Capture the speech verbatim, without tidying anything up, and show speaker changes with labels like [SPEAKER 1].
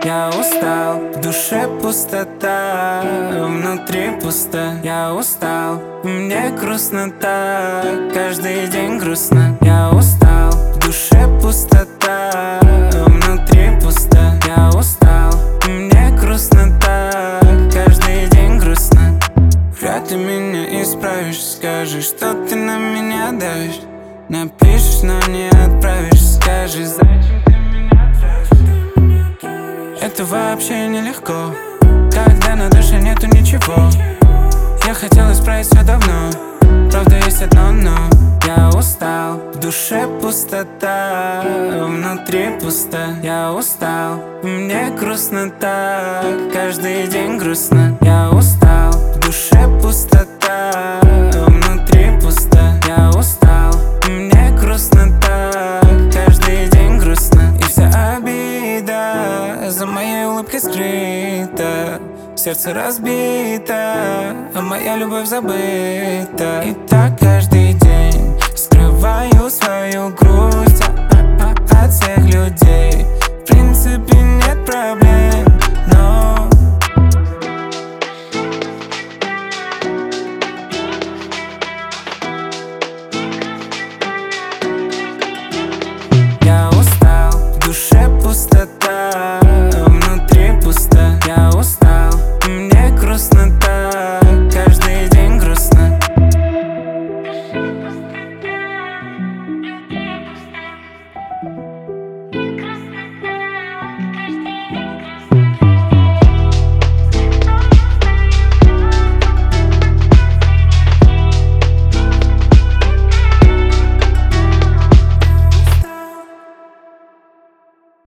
[SPEAKER 1] Я устал, в душе пустота, внутри пусто. Я устал, мне грустно так, каждый день грустно. Я устал, в душе пустота, внутри пусто. Я устал, мне грустно так, каждый день грустно. Вряд ли меня исправишь, скажешь, что ты на меня давишь. Напишешь, но не отправишь, скажи, зачем ты меня тратишь. Это вообще нелегко, когда на душе нету ничего. Я хотел исправить все давно, правда есть одно но. Я устал, в душе пустота, внутри пусто. Я устал, мне грустно так, каждый день грустно. Я устал, в душе пустота, внутри пусто. Я устал, мне грустно так, каждый день грустно. И вся обида за моей улыбкой скрыта, сердце разбито, а моя любовь забыта. И так каждый день скрываю свою грусть.